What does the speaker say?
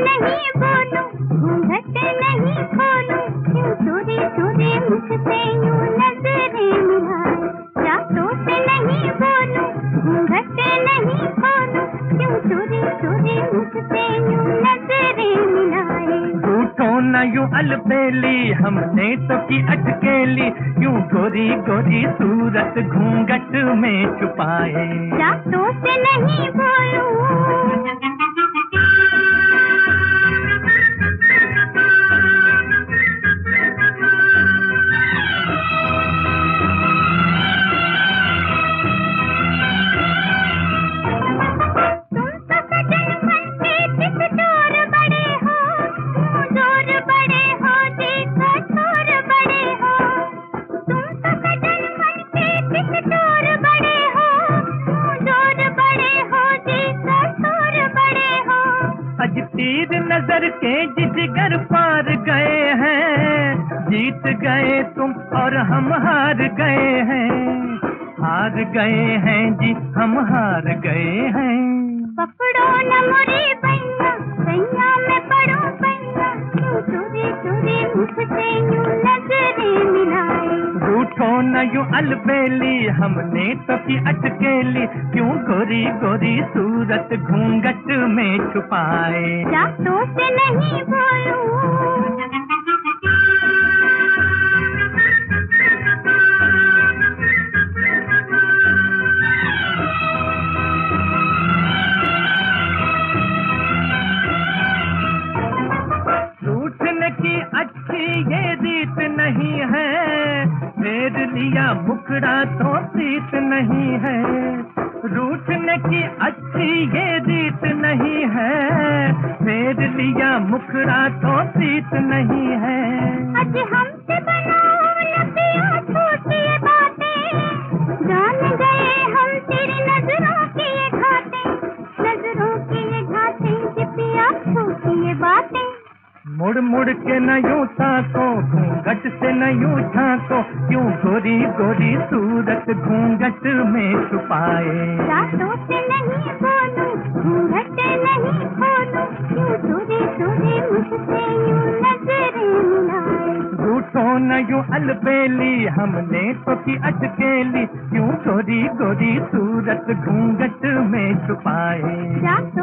नहीं बोलूं, घूंघट नहीं खोलूं, क्यों चोरी चोरी मुझसे यूं नजरें मिलाए। रातों से नहीं बोलूं, घूंघट नहीं खोलूं, क्यों चोरी चोरी मुझसे यूं नजरें मिलाए। रूठो न यूं अलबेली, हमने तो की अटकेली, क्यों गोरी गोरी सूरत घूंघट में छुपाए। रातों से नहीं बोलूं। आज तीर नजर के जिगर पार गए हैं, जीत गए तुम और हम हार गए हैं। हार गए हैं जी, हम हार गए हैं। पकड़ो न मुझे पैया, पैया में पड़ो पैया, क्यों चोरी चोरी मुझसे यूं नजरें मिलाए। रूठो न यूं अलबेली, हमने तो की अटकेली, क्यों गोरी गोरी सूरत घूंघट में छुपाए। रातों से नहीं बोलूं। की अच्छी ये रीत नहीं है, फेर लिया मुखड़ा तो प्रीत नहीं है। रूठने की अच्छी ये रीत नहीं है, फेर लिया मुखड़ा तो प्रीत नहीं है। आज हमसे बनाओ लपियां छोटी बातें, जान गए हम तेरी नजरों की ये घाटें, नजरों की ये घाटें, जिपिया छोटी बातें। मुड़ मुड़ के न यूं ताको, घूंघट से न यूं झांको, क्यों गोरी गोरी सूरत घूंघट में छुपाए। रातों से नहीं बोलूं, घूंघट नहीं खोलूं, क्यों चोरी चोरी मुझसे यूं नजरें मिलाए। रूठो न यूं अलबेली, हमने तो की अटकेली, क्यों गोरी गोरी सूरत घूंघट में छुपाए। रातों